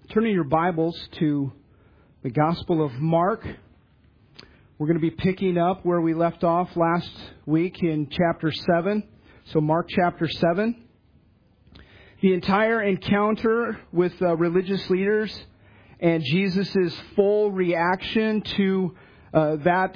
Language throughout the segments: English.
Turning your Bibles to the Gospel of Mark. We're going to be picking up where we left off last week in chapter 7. So Mark chapter 7. The entire encounter with religious leaders and Jesus' full reaction to that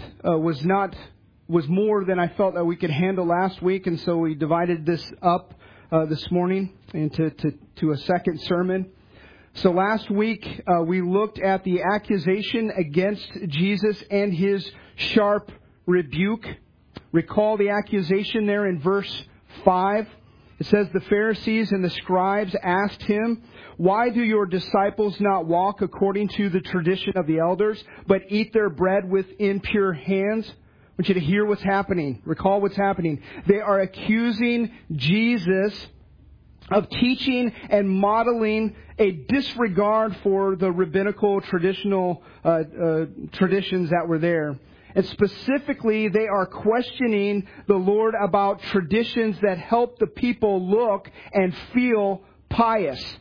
was more than I felt that we could handle last week. And so we divided this up this morning into a second sermon. So last week, we looked at the accusation against Jesus and his sharp rebuke. Recall the accusation there in verse 5. It says, "The Pharisees and the scribes asked him, 'Why do your disciples not walk according to the tradition of the elders, but eat their bread with impure hands?'" I want you to hear what's happening. Recall what's happening. They are accusing Jesus of teaching and modeling a disregard for the rabbinical traditional traditions that were there. And specifically, they are questioning the Lord about traditions that help the people look and feel pious.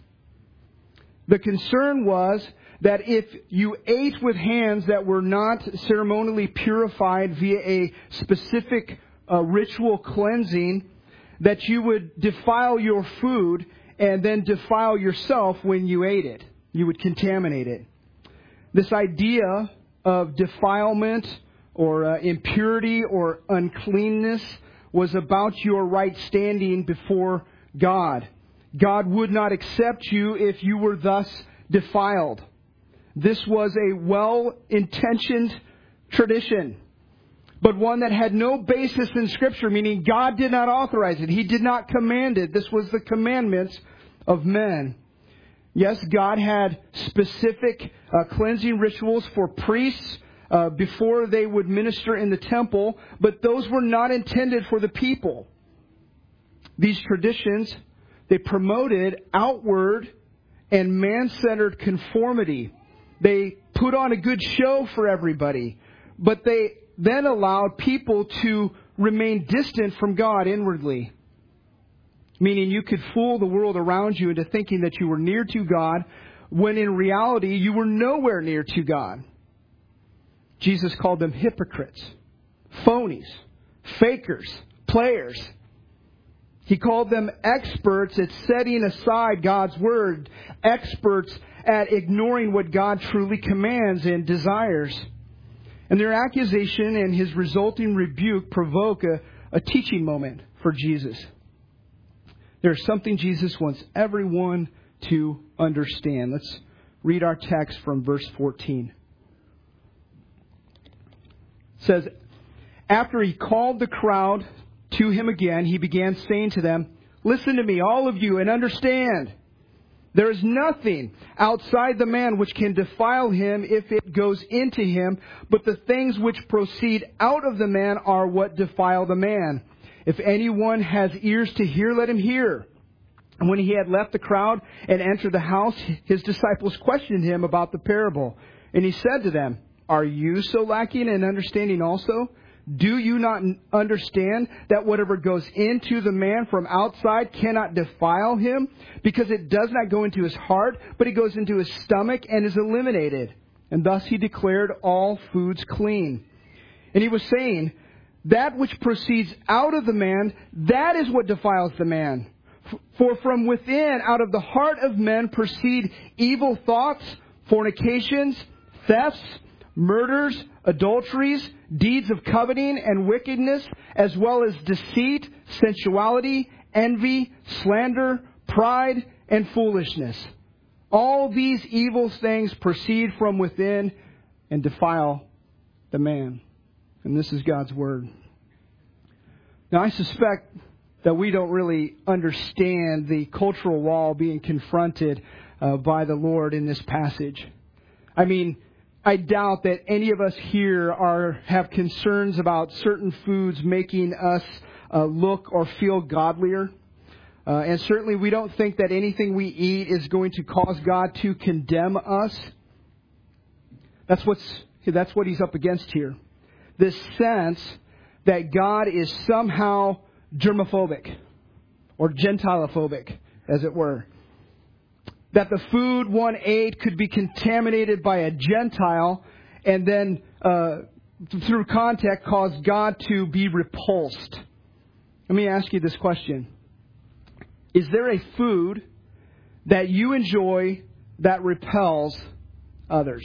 The concern was that if you ate with hands that were not ceremonially purified via a specific ritual cleansing, that you would defile your food and then defile yourself when you ate it. You would contaminate it. This idea of defilement or impurity or uncleanness was about your right standing before God. God would not accept you if you were thus defiled. This was a well-intentioned tradition, but one that had no basis in Scripture, meaning God did not authorize it. He did not command it. This was the commandments of men. Yes, God had specific cleansing rituals for priests before they would minister in the temple, but those were not intended for the people. These traditions, they promoted outward and man-centered conformity. They put on a good show for everybody, but they then allowed people to remain distant from God inwardly. Meaning you could fool the world around you into thinking that you were near to God, when in reality you were nowhere near to God. Jesus called them hypocrites, phonies, fakers, players. He called them experts at setting aside God's Word, experts at ignoring what God truly commands and desires. And their accusation and his resulting rebuke provoke a teaching moment for Jesus. There's something Jesus wants everyone to understand. Let's read our text from verse 14. It says, "After he called the crowd to him again, he began saying to them, 'Listen to me, all of you, and understand. There is nothing outside the man which can defile him if it goes into him, but the things which proceed out of the man are what defile the man. If anyone has ears to hear, let him hear.' And when he had left the crowd and entered the house, his disciples questioned him about the parable. And he said to them, 'Are you so lacking in understanding also? Do you not understand that whatever goes into the man from outside cannot defile him? Because it does not go into his heart, but it goes into his stomach and is eliminated.' And thus he declared all foods clean. And he was saying, 'That which proceeds out of the man, that is what defiles the man. For from within, out of the heart of men, proceed evil thoughts, fornications, thefts, murders, adulteries, deeds of coveting and wickedness, as well as deceit, sensuality, envy, slander, pride, and foolishness. All these evil things proceed from within and defile the man.'" And this is God's Word. Now, I suspect that we don't really understand the cultural wall being confronted by the Lord in this passage. I mean, I doubt that any of us here have concerns about certain foods making us look or feel godlier. And certainly we don't think that anything we eat is going to cause God to condemn us. That's what he's up against here. This sense that God is somehow germophobic or gentilophobic, as it were. that the food one ate could be contaminated by a Gentile and then, through contact, cause God to be repulsed. Let me ask you this question. Is there a food that you enjoy that repels others?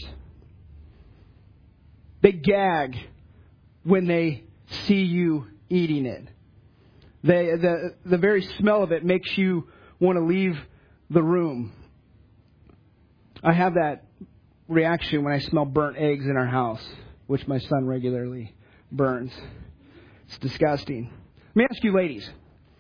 They gag when they see you eating it. The very smell of it makes you want to leave the room. I have that reaction when I smell burnt eggs in our house, which my son regularly burns. It's disgusting. Let me ask you, ladies.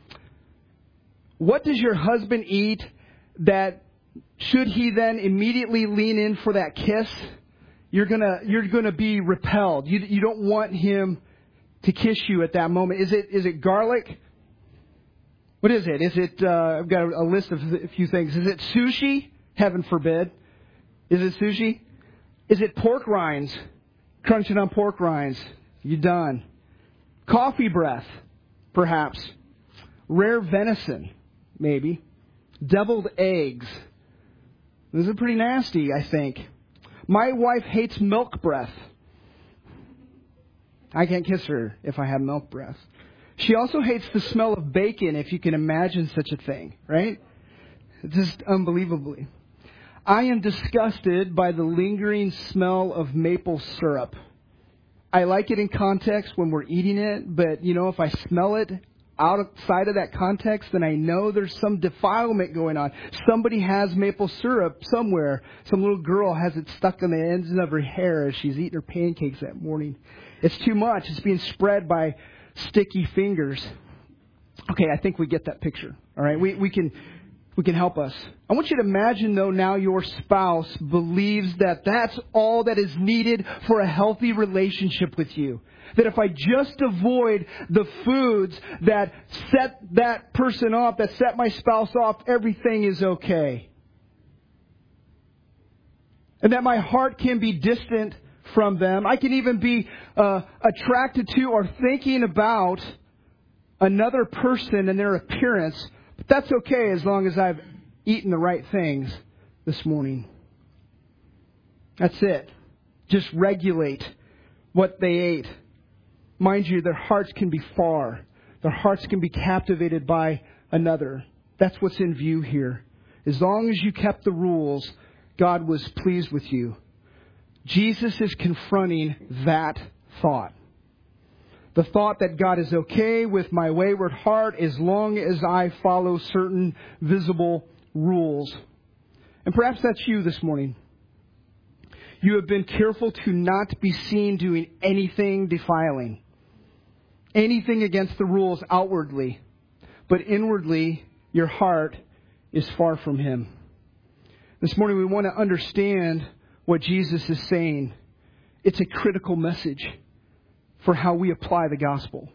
What does your husband eat that, should he then immediately lean in for that kiss, you're gonna be repelled? You don't want him to kiss you at that moment. Is it garlic? What is it? Is it? I've got a list of a few things. Is it sushi? Heaven forbid. Is it sushi? Is it pork rinds? Crunching on pork rinds. You done. Coffee breath, perhaps. Rare venison, maybe. Deviled eggs. This is pretty nasty, I think. My wife hates milk breath. I can't kiss her if I have milk breath. She also hates the smell of bacon, if you can imagine such a thing, right? Just unbelievably. I am disgusted by the lingering smell of maple syrup. I like it in context when we're eating it, but, if I smell it outside of that context, then I know there's some defilement going on. Somebody has maple syrup somewhere. Some little girl has it stuck on the ends of her hair as she's eating her pancakes that morning. It's too much. It's being spread by sticky fingers. Okay, I think we get that picture. All right, we can help us. I want you to imagine, though, now your spouse believes that that's all that is needed for a healthy relationship with you. That if I just avoid the foods that set that person off, that set my spouse off, everything is okay. And that my heart can be distant from them. I can even be attracted to or thinking about another person and their appearance. But that's okay as long as I've eaten the right things this morning. That's it. Just regulate what they ate. Mind you, their hearts can be far. Their hearts can be captivated by another. That's what's in view here. As long as you kept the rules, God was pleased with you. Jesus is confronting that thought. The thought that God is okay with my wayward heart as long as I follow certain visible rules. And perhaps that's you this morning. You have been careful to not be seen doing anything defiling. Anything against the rules outwardly. But inwardly, your heart is far from Him. This morning we want to understand what Jesus is saying. It's a critical message for how we apply the gospel.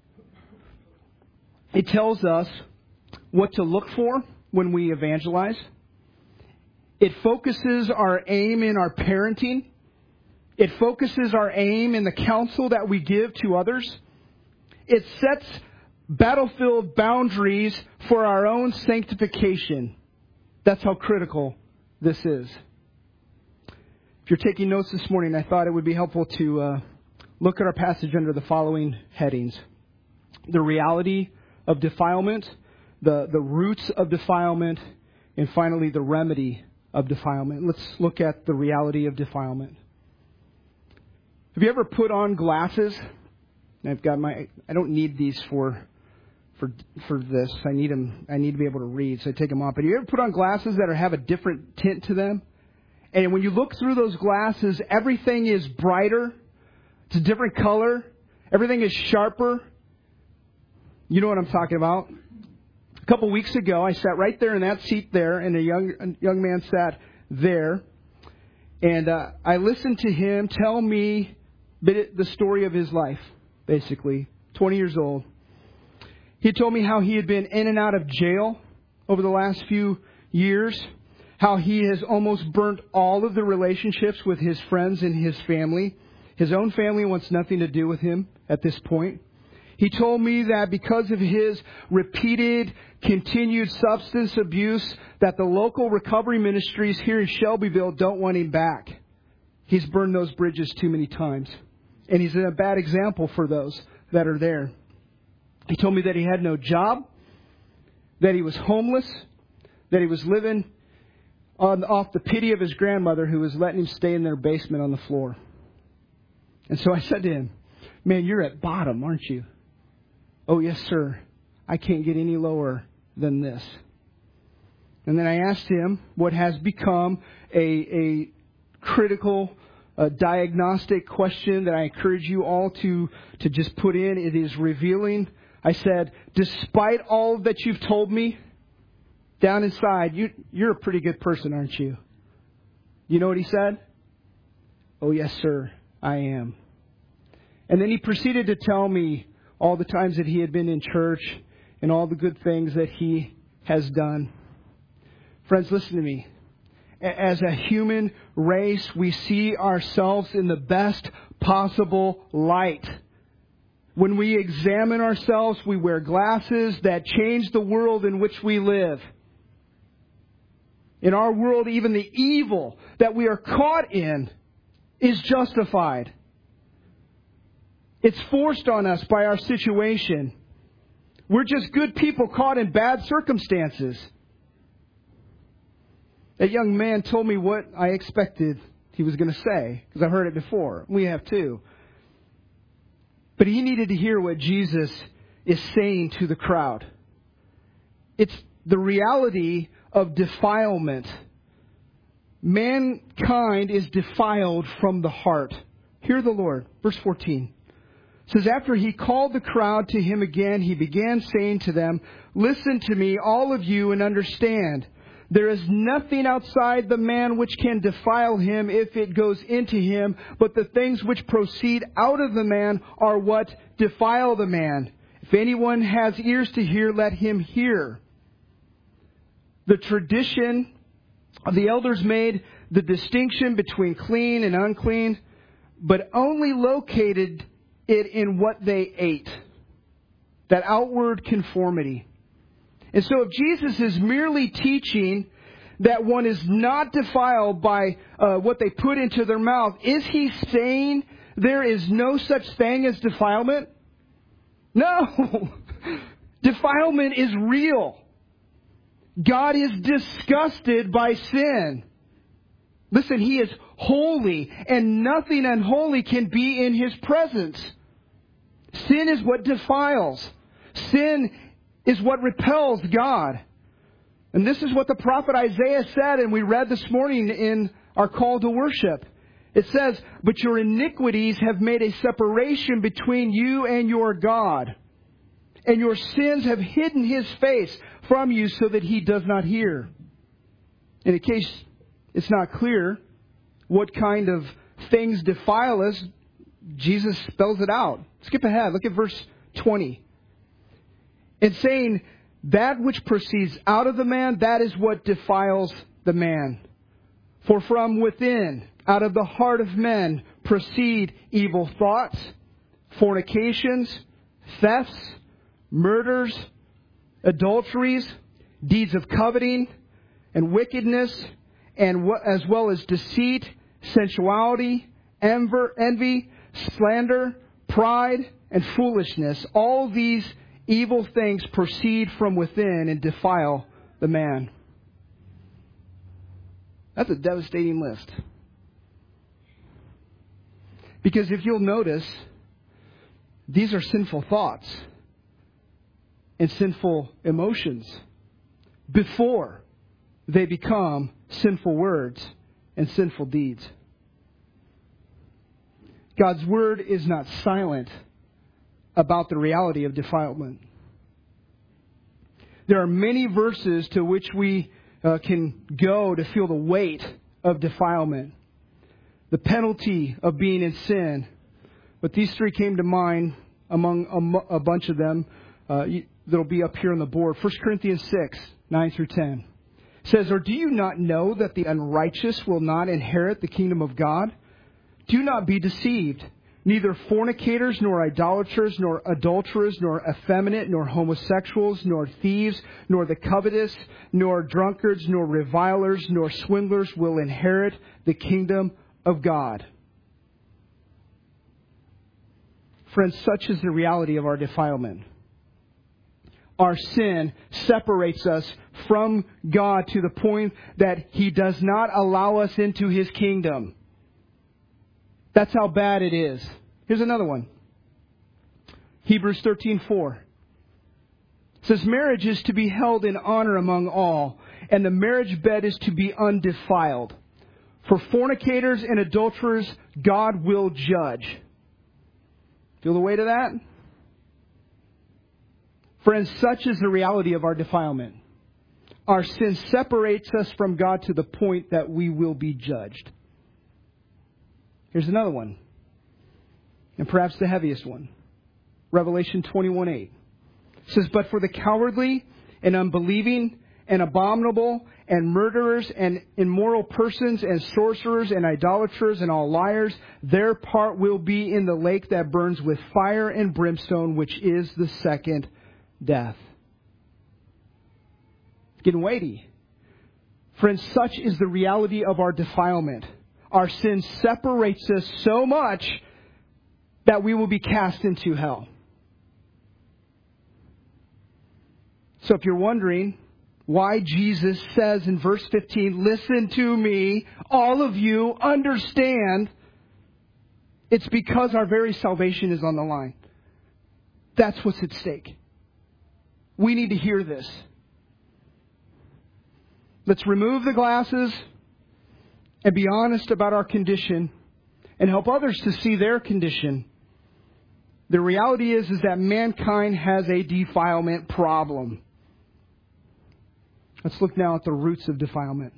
It tells us what to look for when we evangelize. It focuses our aim in our parenting. It focuses our aim in the counsel that we give to others. It sets battlefield boundaries for our own sanctification. That's how critical this is. If you're taking notes this morning, I thought it would be helpful to look at our passage under the following headings. The reality of defilement, the roots of defilement, and finally the remedy of defilement. Let's look at the reality of defilement. Have you ever put on glasses? I've got I don't need these for this. I need them. I need to be able to read, so I take them off. But have you ever put on glasses that have a different tint to them? And when you look through those glasses, everything is brighter. It's a different color. Everything is sharper. You know what I'm talking about. A couple weeks ago, I sat right there in that seat there, and a young man sat there. And I listened to him tell me the story of his life, basically. 20 years old. He told me how he had been in and out of jail over the last few years. How he has almost burnt all of the relationships with his friends and his family. His own family wants nothing to do with him at this point. He told me that because of his repeated, continued substance abuse, that the local recovery ministries here in Shelbyville don't want him back. He's burned those bridges too many times. And he's a bad example for those that are there. He told me that he had no job, that he was homeless, that he was living off the pity of his grandmother who was letting him stay in their basement on the floor. And so I said to him, man, you're at bottom, aren't you? Oh, yes, sir. I can't get any lower than this. And then I asked him what has become a critical diagnostic question that I encourage you all to just put in. It is revealing. I said, despite all that you've told me, down inside, you're a pretty good person, aren't you? You know what he said? Oh, yes, sir, I am. And then he proceeded to tell me all the times that he had been in church and all the good things that he has done. Friends, listen to me. As a human race, we see ourselves in the best possible light. When we examine ourselves, we wear glasses that change the world in which we live. In our world, even the evil that we are caught in is justified. It's forced on us by our situation. We're just good people caught in bad circumstances. That young man told me what I expected he was going to say, because I've heard it before. We have too. But he needed to hear what Jesus is saying to the crowd. It's the reality of defilement. Mankind is defiled from the heart. Hear the Lord. Verse 14. It says, after he called the crowd to him again, he began saying to them, listen to me, all of you, and understand. There is nothing outside the man which can defile him if it goes into him, but the things which proceed out of the man are what defile the man. If anyone has ears to hear, let him hear. The tradition of the elders made the distinction between clean and unclean, but only located it in what they ate. That outward conformity. And so if Jesus is merely teaching that one is not defiled by what they put into their mouth, is he saying there is no such thing as defilement? No. Defilement is real. God is disgusted by sin. Listen, he is holy, and nothing unholy can be in his presence. Sin is what defiles. Sin is what repels God. And this is what the prophet Isaiah said, and we read this morning in our call to worship. It says, but your iniquities have made a separation between you and your God, and your sins have hidden his face from you so that he does not hear. In case it's not clear what kind of things defile us, Jesus spells it out. Skip ahead. Look at verse 20. And saying, that which proceeds out of the man, that is what defiles the man. For from within, out of the heart of men, proceed evil thoughts, fornications, thefts, murders, adulteries, deeds of coveting, and wickedness, and as well as deceit, sensuality, envy, slander, pride, and foolishness. All these evil things proceed from within and defile the man. That's a devastating list. Because if you'll notice, these are sinful thoughts and sinful emotions before they become sinful words and sinful deeds. God's Word is not silent about the reality of defilement. There are many verses to which we can go to feel the weight of defilement, the penalty of being in sin. But these three came to mind among a bunch of them that'll be up here on the board. 1 Corinthians 6, 9 through 10. It says, or do you not know that the unrighteous will not inherit the kingdom of God? Do not be deceived. neither fornicators, nor idolaters, nor adulterers, nor effeminate, nor homosexuals, nor thieves, nor the covetous, nor drunkards, nor revilers, nor swindlers will inherit the kingdom of God. Friends, such is the reality of our defilement. Our sin separates us from God to the point that He does not allow us into His kingdom. That's how bad it is. Here's another one. Hebrews 13:4. It says, marriage is to be held in honor among all, and the marriage bed is to be undefiled. For fornicators and adulterers, God will judge. Feel the weight of that? Friends, such is the reality of our defilement. Our sin separates us from God to the point that we will be judged. Here's another one, and perhaps the heaviest one. Revelation 21:8. It says, but for the cowardly and unbelieving and abominable and murderers and immoral persons and sorcerers and idolaters and all liars, their part will be in the lake that burns with fire and brimstone, which is the second death. It's getting weighty. Friends, such is the reality of our defilement. Our sin separates us so much that we will be cast into hell. So if you're wondering why Jesus says in verse 15, listen to me, all of you understand, it's because our very salvation is on the line. That's what's at stake. We need to hear this. Let's remove the glasses and be honest about our condition and help others to see their condition. The reality is that mankind has a defilement problem. Let's look now at the roots of defilement.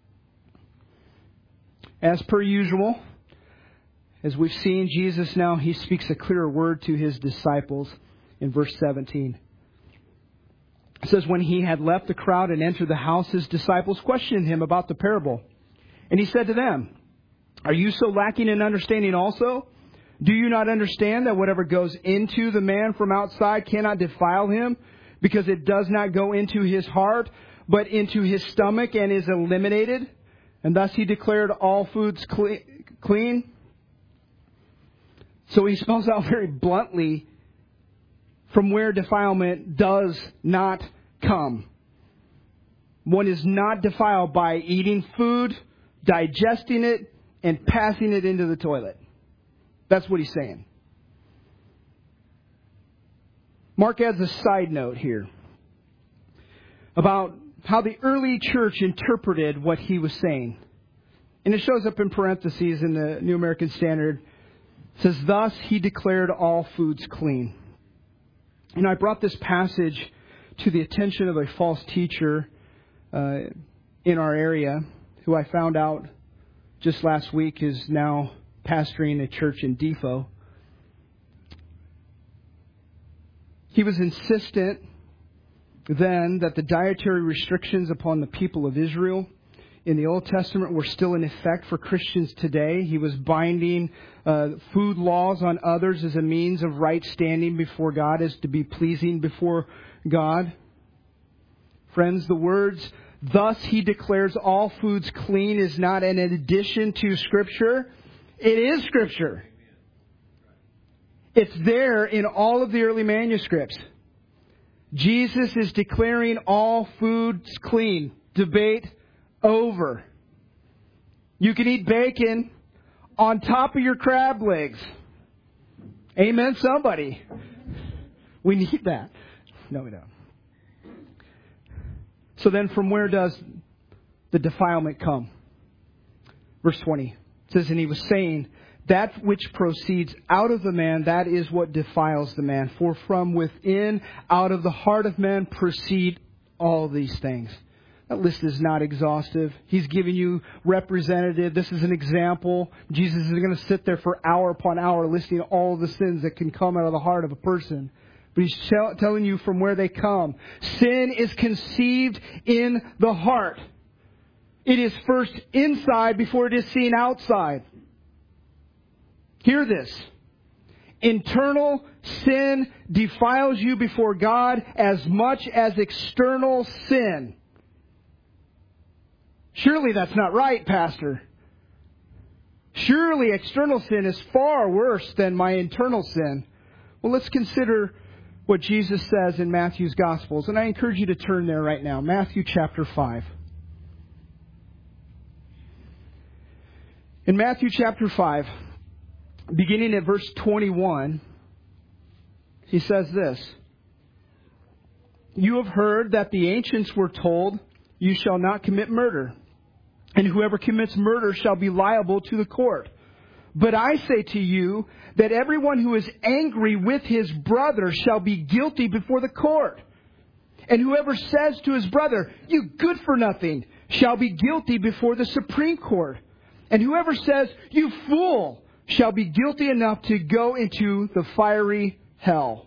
As per usual, as we've seen, Jesus now, He speaks a clearer word to His disciples in verse 17. It says, when He had left the crowd and entered the house, His disciples questioned Him about the parable. And He said to them, are you so lacking in understanding also? Do you not understand that whatever goes into the man from outside cannot defile him, because it does not go into his heart, but into his stomach and is eliminated? And thus He declared all foods clean. So He spells out very bluntly from where defilement does not come. One is not defiled by eating food, digesting it, and passing it into the toilet. That's what He's saying. Mark adds a side note here about how the early church interpreted what He was saying. And it shows up in parentheses in the New American Standard. It says, thus He declared all foods clean. And I brought this passage to the attention of a false teacher in our area, who I found out just last week is now pastoring a church in Defo. He was insistent then that the dietary restrictions upon the people of Israel in the Old Testament were still in effect for Christians today. He was binding food laws on others as a means of right standing before God, as to be pleasing before God. Friends, the words, thus He declares all foods clean, is not an addition to Scripture. It is Scripture. It's there in all of the early manuscripts. Jesus is declaring all foods clean. Debate over. You can eat bacon on top of your crab legs. Amen, somebody. We need that. No, we don't. So then from where does the defilement come? Verse 20 says, and He was saying, that which proceeds out of the man, that is what defiles the man. For from within, out of the heart of man, proceed all these things. That list is not exhaustive. He's giving you representative. This is an example. Jesus is going to sit there for hour upon hour listing all of the sins that can come out of the heart of a person. But He's telling you from where they come. Sin is conceived in the heart. It is first inside before it is seen outside. Hear this. Internal sin defiles you before God as much as external sin. Surely that's not right, Pastor. Surely external sin is far worse than my internal sin. Well, let's consider what Jesus says in Matthew's Gospels. And I encourage you to turn there right now. Matthew chapter 5. In Matthew chapter 5, beginning at verse 21, he says this. You have heard that the ancients were told, you shall not commit murder, and whoever commits murder shall be liable to the court. But I say to you that everyone who is angry with his brother shall be guilty before the court. And whoever says to his brother, you good for nothing, shall be guilty before the Supreme Court. And whoever says, you fool, shall be guilty enough to go into the fiery hell.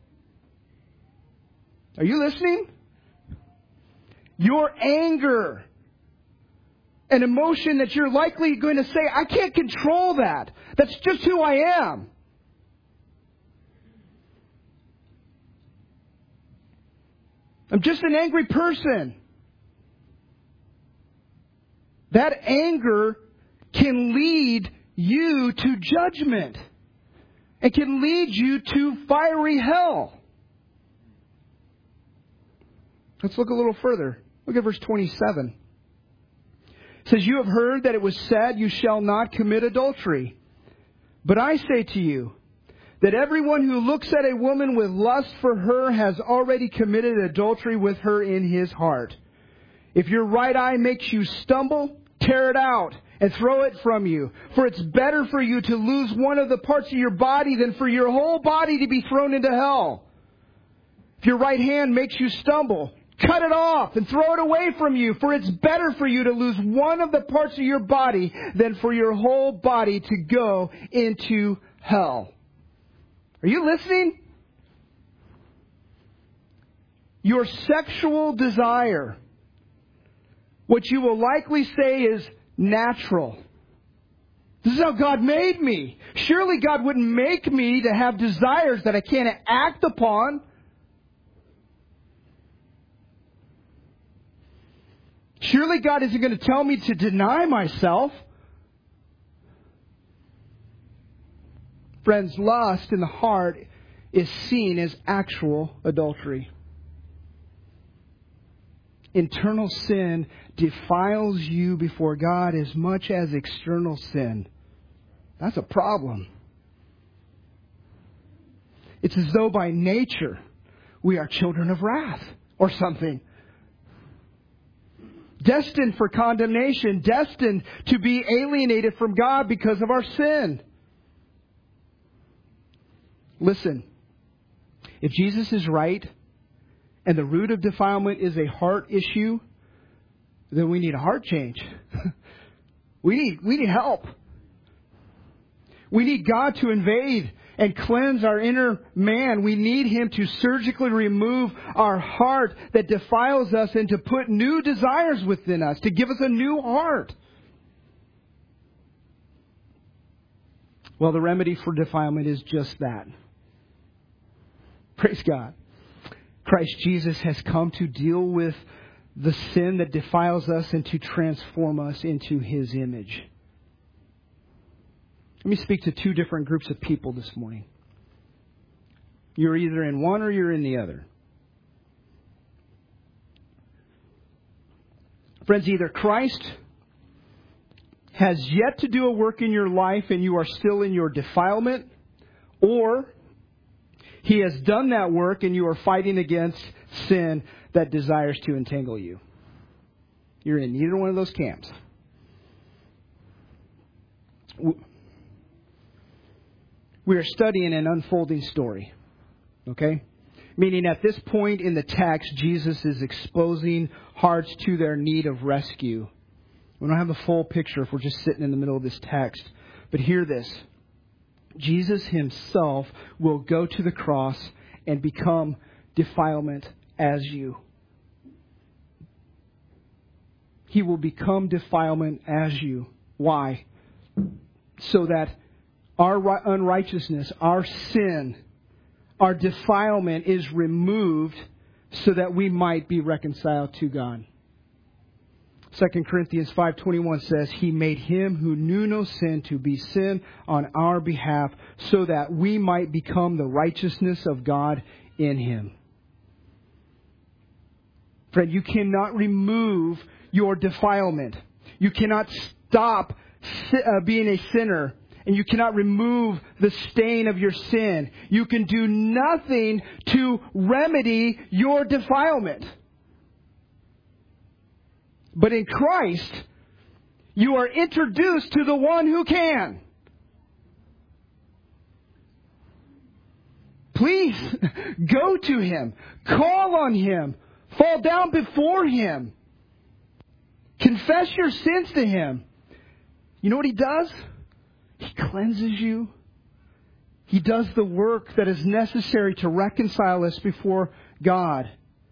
Are you listening? Your anger, an emotion that you're likely going to say, I can't control that. That's just who I am. I'm just an angry person. That anger can lead you to judgment. It can lead you to fiery hell. Let's look a little further. Look at verse 27. It says, you have heard that it was said, you shall not commit adultery. But I say to you, that everyone who looks at a woman with lust for her has already committed adultery with her in his heart. If your right eye makes you stumble, tear it out and throw it from you. For it's better for you to lose one of the parts of your body than for your whole body to be thrown into hell. If your right hand makes you stumble, cut it off and throw it away from you. For it's better for you to lose one of the parts of your body than for your whole body to go into hell. Are you listening? Your sexual desire, what you will likely say is natural. This is how God made me. Surely God wouldn't make me to have desires that I can't act upon. Surely God isn't going to tell me to deny myself. Friends, lust in the heart is seen as actual adultery. Internal sin defiles you before God as much as external sin. That's a problem. It's as though by nature we are children of wrath or something. Destined for condemnation, destined to be alienated from God because of our sin. Listen, if Jesus is right and the root of defilement is a heart issue, then we need a heart change. We need help. We need God to invade and cleanse our inner man. We need Him to surgically remove our heart that defiles us and to put new desires within us, to give us a new heart. Well, the remedy for defilement is just that. Praise God. Christ Jesus has come to deal with the sin that defiles us and to transform us into His image. Let me speak to two different groups of people this morning. You're either in one or you're in the other. Friends, either Christ has yet to do a work in your life and you are still in your defilement, or He has done that work and you are fighting against sin that desires to entangle you. You're in neither one of those camps. We are studying an unfolding story. Okay? Meaning at this point in the text, Jesus is exposing hearts to their need of rescue. We don't have a full picture if we're just sitting in the middle of this text. But hear this. Jesus Himself will go to the cross and become defilement as you. He will become defilement as you. Why? So that our unrighteousness, our sin, our defilement is removed so that we might be reconciled to God. 2 Corinthians 5:21 says, He made Him who knew no sin to be sin on our behalf so that we might become the righteousness of God in Him. Friend, you cannot remove your defilement. You cannot stop being a sinner. And you cannot remove the stain of your sin. You can do nothing to remedy your defilement. But in Christ, you are introduced to the one who can. Please go to Him. Call on Him. Fall down before Him. Confess your sins to Him. You know what He does? He cleanses you. He does the work that is necessary to reconcile us before God.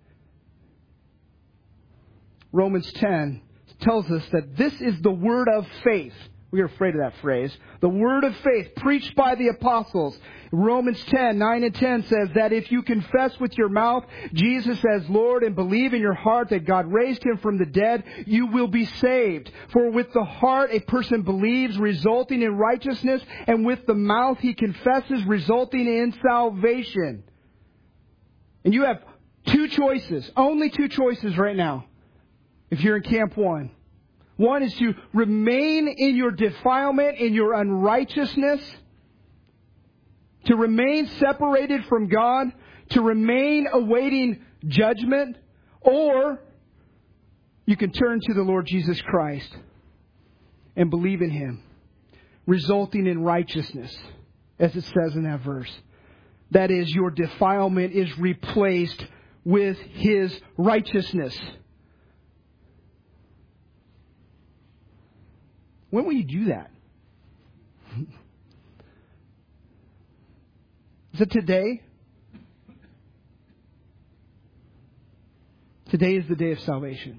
Romans 10 tells us that this is the word of faith. We are afraid of that phrase. The word of faith preached by the apostles. Romans 10:9 and 10 says that if you confess with your mouth Jesus as Lord and believe in your heart that God raised Him from the dead, you will be saved. For with the heart a person believes, resulting in righteousness, and with the mouth he confesses, resulting in salvation. And you have two choices, only two choices right now, if you're in Camp 1. One is to remain in your defilement, in your unrighteousness, to remain separated from God, to remain awaiting judgment, or you can turn to the Lord Jesus Christ and believe in Him, resulting in righteousness, as it says in that verse. That is, your defilement is replaced with His righteousness. When will you do that? Is it today? Today is the day of salvation.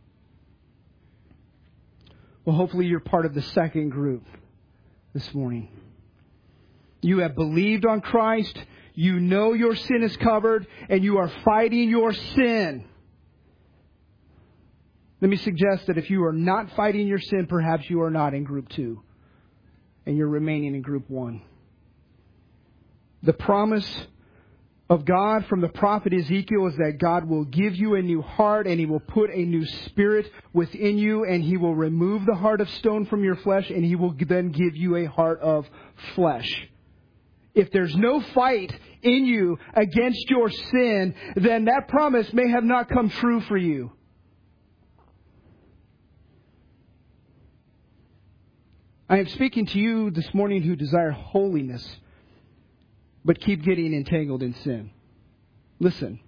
Well, hopefully you're part of the second group this morning. You have believed on Christ, you know your sin is covered, and you are fighting your sin. Let me suggest that if you are not fighting your sin, perhaps you are not in group 2, and you're remaining in group 1. The promise of God from the prophet Ezekiel is that God will give you a new heart, and He will put a new spirit within you, and He will remove the heart of stone from your flesh, and He will then give you a heart of flesh. If there's no fight in you against your sin, then that promise may have not come true for you. I am speaking to you this morning who desire holiness, but keep getting entangled in sin. Listen.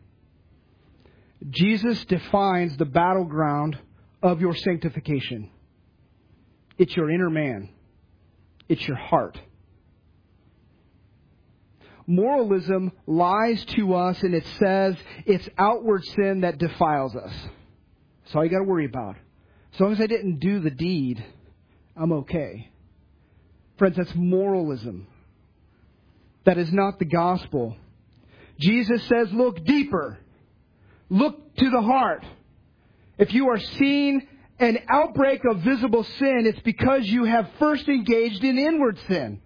Jesus defines the battleground of your sanctification. It's your inner man. It's your heart. Moralism lies to us, and it says it's outward sin that defiles us. That's all you got to worry about. As long as I didn't do the deed, I'm okay. Friends, that's moralism. That is not the gospel. Jesus says, look deeper. Look to the heart. If you are seeing an outbreak of visible sin, it's because you have first engaged in inward sin.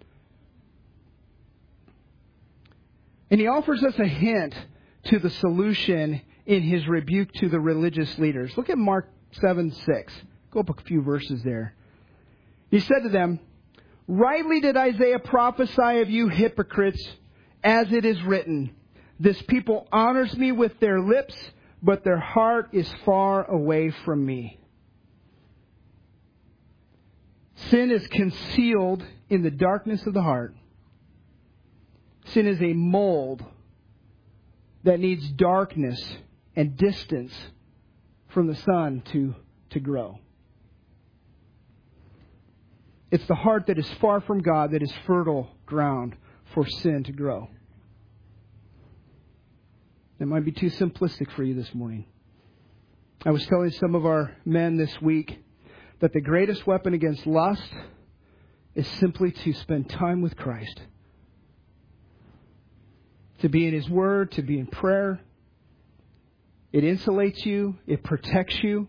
And He offers us a hint to the solution in His rebuke to the religious leaders. Look at Mark 7:6. Go up a few verses there. He said to them, rightly did Isaiah prophesy of you hypocrites, as it is written, this people honors me with their lips, but their heart is far away from me. Sin is concealed in the darkness of the heart. Sin is a mold that needs darkness and distance from the sun to grow. It's the heart that is far from God that is fertile ground for sin to grow. That might be too simplistic for you this morning. I was telling some of our men this week that the greatest weapon against lust is simply to spend time with Christ. To be in His Word, to be in prayer. It insulates you. It protects you.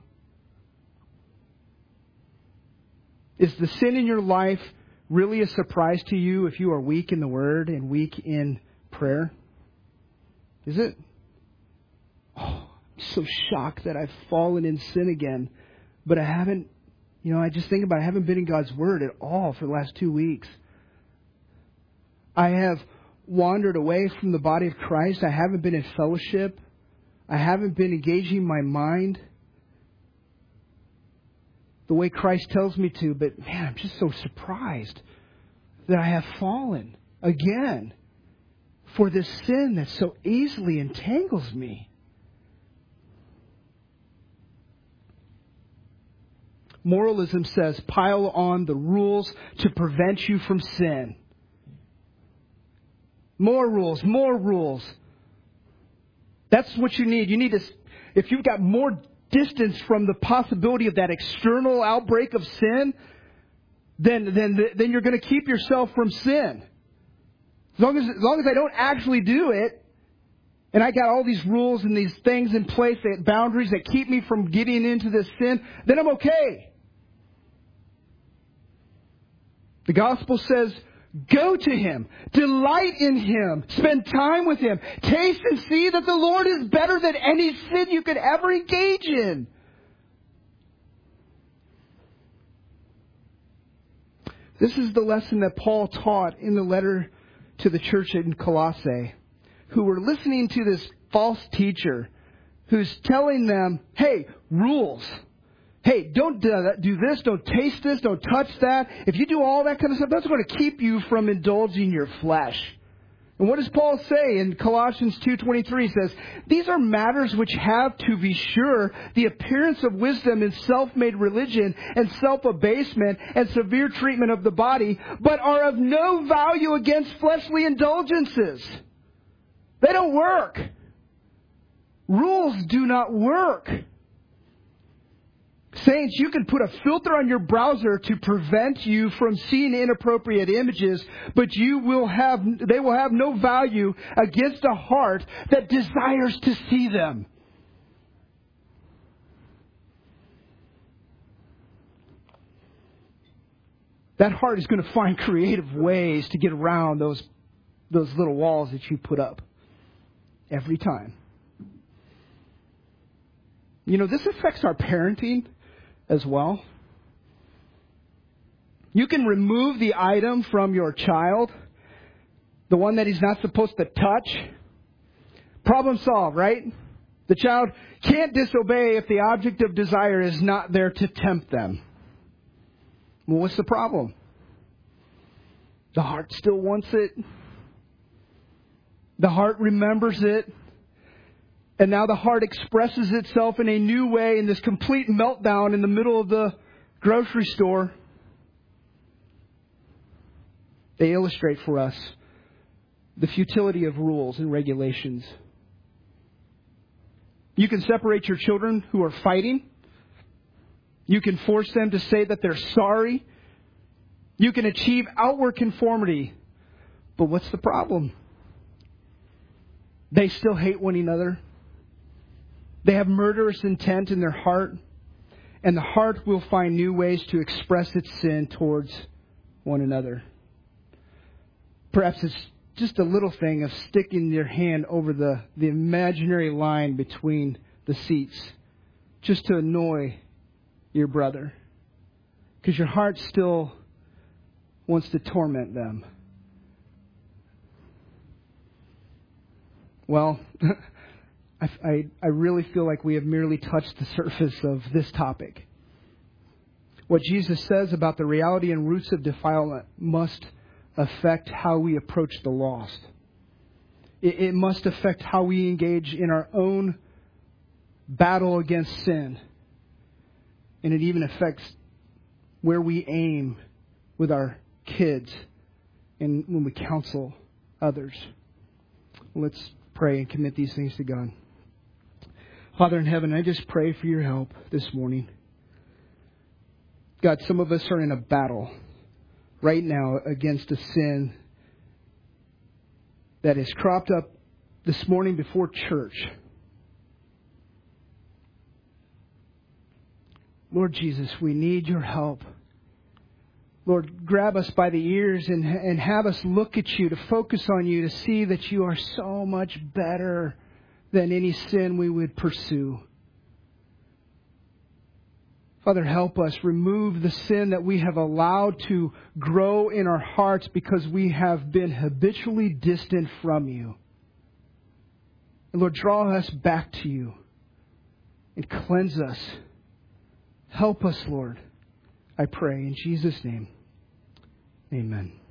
Is the sin in your life really a surprise to you if you are weak in the Word and weak in prayer? Is it? Oh, I'm so shocked that I've fallen in sin again. But I haven't, I just think about it, I haven't been in God's Word at all for the last 2 weeks. I have wandered away from the body of Christ. I haven't been in fellowship. I haven't been engaging my mind the way Christ tells me to. But man, I'm just so surprised that I have fallen again for this sin that so easily entangles me. Moralism says pile on the rules to prevent you from sin. More rules, more rules. That's what you need. You need to, if you've got more distance from the possibility of that external outbreak of sin, then you're going to keep yourself from sin. As long as I don't actually do it, and I got all these rules and these things in place, that boundaries that keep me from getting into this sin, then I'm okay. The gospel says, go to Him. Delight in Him. Spend time with Him. Taste and see that the Lord is better than any sin you could ever engage in. This is the lesson that Paul taught in the letter to the church in Colossae, who were listening to this false teacher who's telling them, hey, rules. Hey, don't do this, don't taste this, don't touch that. If you do all that kind of stuff, that's going to keep you from indulging your flesh. And what does Paul say in Colossians 2:23? He says, these are matters which have, to be sure, the appearance of wisdom in self-made religion and self-abasement and severe treatment of the body, but are of no value against fleshly indulgences. They don't work. Rules do not work. Saints, you can put a filter on your browser to prevent you from seeing inappropriate images, but they will have no value against a heart that desires to see them. That heart is going to find creative ways to get around those little walls that you put up every time. This affects our parenting as well. You can remove the item from your child, the one that he's not supposed to touch. Problem solved, right? The child can't disobey if the object of desire is not there to tempt them. Well, what's the problem? The heart still wants it. The heart remembers it. And now the heart expresses itself in a new way in this complete meltdown in the middle of the grocery store. They illustrate for us the futility of rules and regulations. You can separate your children who are fighting. You can force them to say that they're sorry. You can achieve outward conformity. But what's the problem? They still hate one another. They have murderous intent in their heart, and the heart will find new ways to express its sin towards one another. Perhaps it's just a little thing of sticking your hand over the imaginary line between the seats, just to annoy your brother, because your heart still wants to torment them. Well, I really feel like we have merely touched the surface of this topic. What Jesus says about the reality and roots of defilement must affect how we approach the lost. It must affect how we engage in our own battle against sin. And it even affects where we aim with our kids and when we counsel others. Let's pray and commit these things to God. Father in heaven, I just pray for your help this morning. God, some of us are in a battle right now against a sin that has cropped up this morning before church. Lord Jesus, we need your help. Lord, grab us by the ears and have us look at you, to focus on you, to see that you are so much better than any sin we would pursue. Father, help us remove the sin that we have allowed to grow in our hearts because we have been habitually distant from you. And Lord, draw us back to you and cleanse us. Help us, Lord, I pray in Jesus' name. Amen.